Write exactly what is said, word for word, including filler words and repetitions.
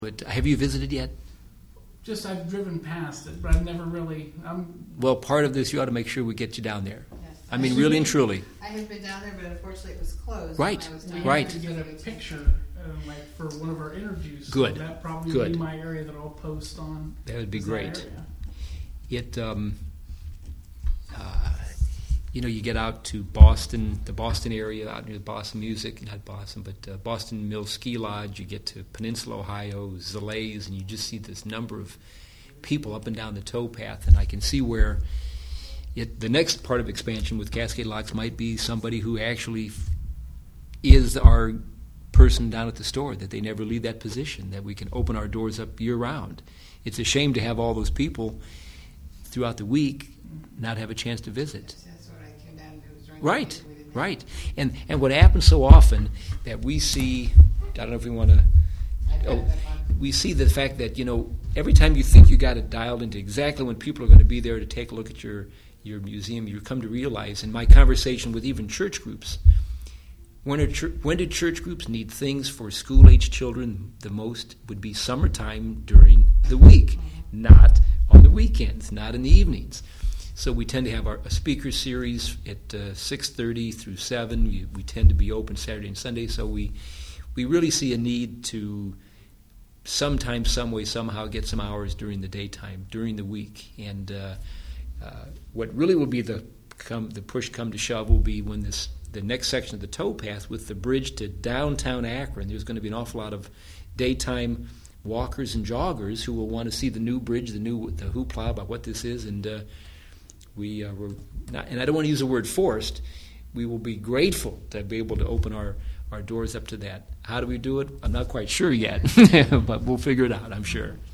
But have you visited yet? Just I've driven past it, but I've never really. I'm Well, part of this, you ought to make sure we get you down there. Yes. I mean, really and truly. I have been down there, but unfortunately it was closed. Right, when I was we down have right. to get a picture, uh, like for one of our interviews. Good, So that probably good. would be my area that I'll post on. That would be is that great. area. It, um, uh, you know, you get out to Boston, the Boston area, out near Boston Music, not Boston, but uh, Boston Mills Ski Lodge. You get to Peninsula, Ohio, Zalays, and you just see this number of people up and down the towpath, and I can see where it, the next part of expansion with Cascade Locks might be somebody who actually f- is our person down at the store, that they never leave that position, that we can open our doors up year-round. It's a shame to have all those people throughout the week not have a chance to visit. That's what I came down to. Was during Right, the week we didn't right. And and what happens so often that we see, I don't know if we want to, have- I've got oh, that on. we see the fact that, you know, every time you think you got it dialed into exactly when people are going to be there to take a look at your, your museum, you come to realize, in my conversation with even church groups, when, are chur- when do church groups need things for school-age children the most would be summertime during the week, not on the weekends, not in the evenings. So we tend to have our a speaker series at uh, six thirty through seven. We, we tend to be open Saturday and Sunday, so we we really see a need to sometime, some way, somehow get some hours during the daytime, during the week. And uh, uh, what really will be the come the push come to shove will be when this the next section of the towpath with the bridge to downtown Akron. There's going to be an awful lot of daytime walkers and joggers who will want to see the new bridge, the new the hoopla about what this is, and uh, we uh, were not, and I don't want to use the word forced. We will be grateful to be able to open our, our doors up to that. How do we do it? I'm not quite sure yet, but we'll figure it out, I'm sure.